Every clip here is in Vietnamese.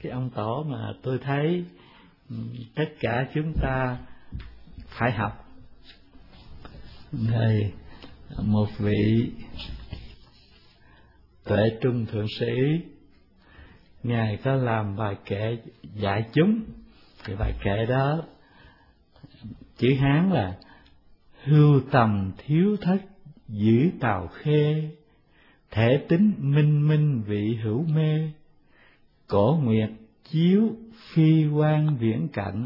cái ông tổ mà tôi thấy tất cả chúng ta phải học. Đây, một vị Tuệ Trung Thượng Sĩ, Ngài có làm bài kệ dạy chúng. Cái bài kệ đó chữ Hán là: hưu tầm thiếu thất giữ tào khê, thể tính minh minh vị hữu mê, cổ nguyệt chiếu phi quan viễn cạnh,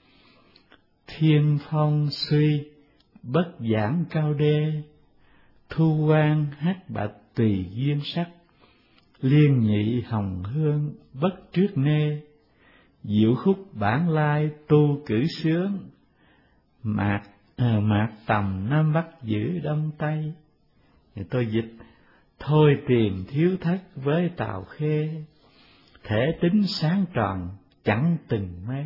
thiên phong suy bất giảng cao đê, thu quan hát bạch tùy duyên sắc, liên nhị hồng hương bất trước nê, diệu khúc bản lai tu cử sướng, mạc tầm Nam Bắc giữ Đông Tây. Thì tôi dịch: thôi tìm thiếu thất với tào khê, thể tính sáng tròn chẳng từng mê.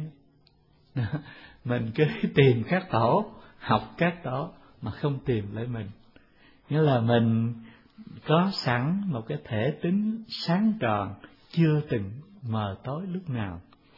Mình cứ tìm các tổ, học các tổ mà không tìm lại mình. Nghĩa là mình có sẵn một cái thể tính sáng tròn, chưa từng mờ tối lúc nào.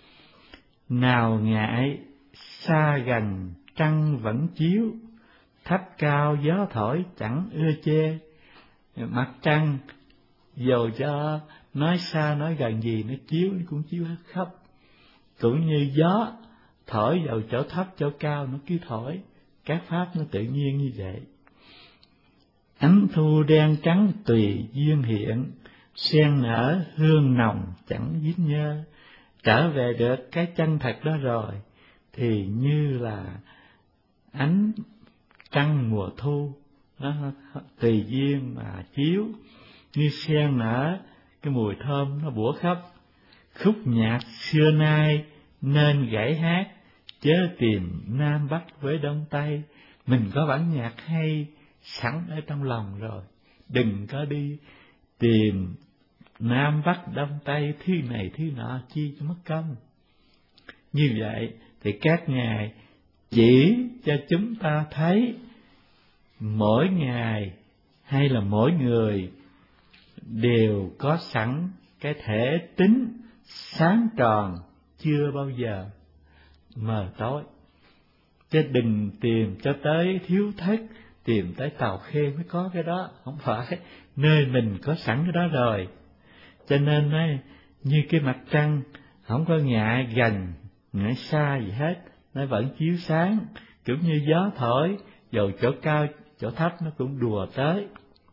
Nào ngại xa gần trăng vẫn chiếu, thấp cao gió thổi chẳng ưa chê. Mặt trăng dầu cho nói xa nói gần gì, nó chiếu nó cũng chiếu hết khắp. Cũng như gió thổi vào chỗ thấp chỗ cao nó cứ thổi, các pháp nó tự nhiên như vậy. Ánh thu đen trắng tùy duyên hiện, sen nở hương nồng chẳng dính nhơ. Trở về được cái chân thật đó rồi thì như là ánh trăng mùa thu, nó tùy duyên mà chiếu, như sen nở cái mùi thơm nó bủa khắp. Khúc nhạc xưa nay nên gảy hát, chớ tìm Nam Bắc với Đông Tây. Mình có bản nhạc hay sẵn ở trong lòng rồi, đừng có đi tìm Nam Bắc Đông Tây thứ này thứ nọ chi cho mất công. Như vậy thì các ngài chỉ cho chúng ta thấy mỗi ngày hay là mỗi người đều có sẵn cái thể tính sáng tròn, chưa bao giờ mờ tối. Chứ đừng tìm cho tới thiếu thất, tìm tới tào khê mới có cái đó, không phải. Nơi mình có sẵn cái đó rồi. Cho nên ấy, như cái mặt trăng không có ngại gần ngại xa gì hết, nó vẫn chiếu sáng. Cũng như gió thổi, dầu chỗ cao chỗ thấp nó cũng đùa tới.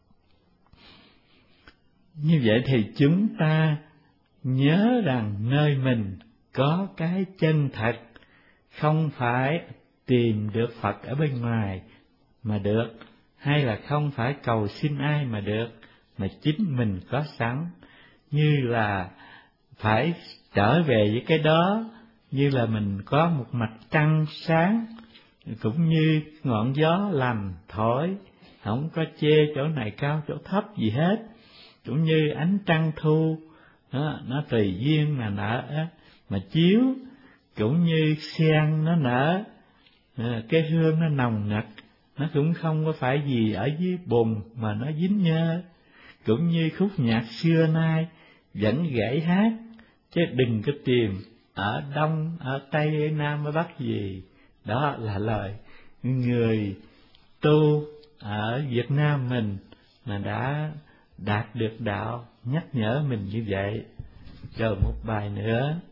Như vậy thì chúng ta nhớ rằng nơi mình có cái chân thật, không phải tìm được Phật ở bên ngoài mà được, hay là không phải cầu xin ai mà được, mà chính mình có sẵn. Như là phải trở về với cái đó, như là mình có một mặt trăng sáng, cũng như ngọn gió lành thổi, không có chê chỗ này cao chỗ thấp gì hết. Cũng như ánh trăng thu, nó tùy duyên mà nở, mà chiếu. Cũng như sen nó nở, cái hương nó nồng nặc, nó cũng không có phải gì ở dưới bùn mà nó dính nhơ. Cũng như khúc nhạc xưa nay vẫn gảy hát, chứ đừng có tìm ở Đông, ở Tây, ở Nam, ở Bắc gì. Đó là lời người tu ở Việt Nam mình mà đã đạt được đạo nhắc nhở mình như vậy. Rồi một bài nữa.